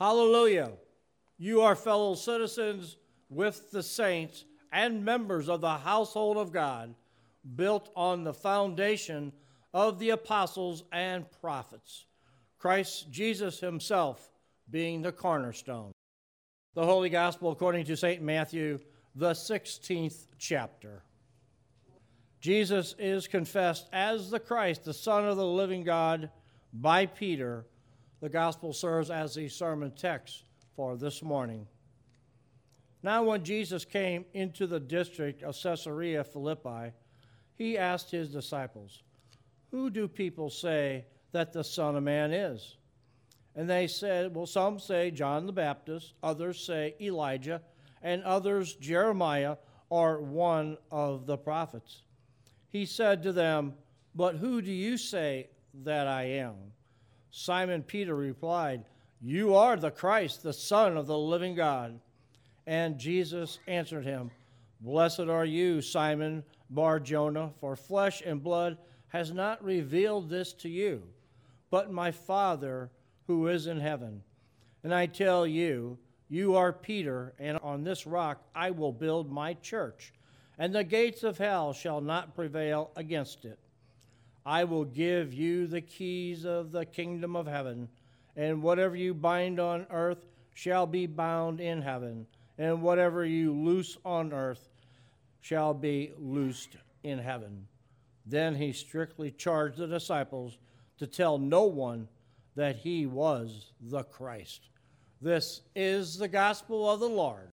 Hallelujah. You are fellow citizens with the saints and members of the household of God, built on the foundation of the apostles and prophets, Christ Jesus himself being the cornerstone. The Holy Gospel according to St. Matthew, the 16th chapter. Jesus is confessed as the Christ, the Son of the living God, by Peter. The Gospel serves as the sermon text for this morning. Now when Jesus came into the district of Caesarea Philippi, he asked his disciples, "Who do people say that the Son of Man is?" And they said, well, some say John the Baptist, others say Elijah, and others Jeremiah or one of the prophets. He said to them, "But who do you say that I am?" Simon Peter replied, "You are the Christ, the Son of the living God." And Jesus answered him, "Blessed are you, Simon Bar-Jonah, for flesh and blood has not revealed this to you, but my Father who is in heaven. And I tell you, you are Peter, and on this rock I will build my church, and the gates of hell shall not prevail against it. I will give you the keys of the kingdom of heaven, and whatever you bind on earth shall be bound in heaven, and whatever you loose on earth shall be loosed in heaven." Then he strictly charged the disciples to tell no one that he was the Christ. This is the gospel of the Lord.